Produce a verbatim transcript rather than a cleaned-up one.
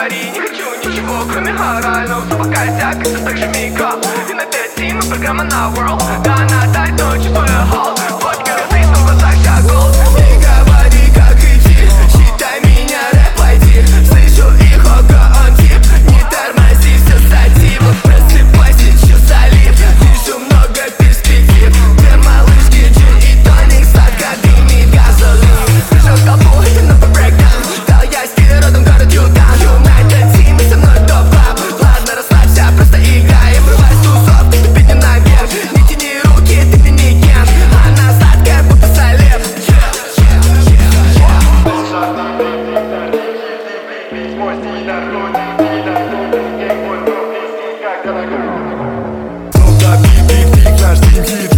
говори, не хочу ничего, кроме орального. Все пока сяк, это так же мика. И на пять сим, программа на World. Да, она тать, но чувствую холод. Вот горы, но в глазах шагол. Не говори, как идти, считай меня рэп войди. Слышу их ого, он тип, не тормози, все сади. Вот просыпайся, чё залив, вижу много перспектив. Термолыжки, джин и тоник, сладко дымит газолин. Пришел в толпу, новый брейкдаун. Дал я стиль, родом город Юган. Юнайтед тим, и со мной топ-клаб. Ладно, расслабься, просто играем. Врывай тусовки, ступить не наверх. Не тяни руки, ты мне не ген. Она сладкая, будто солев. Ну да, биг, биг, биг, наш дим-хит.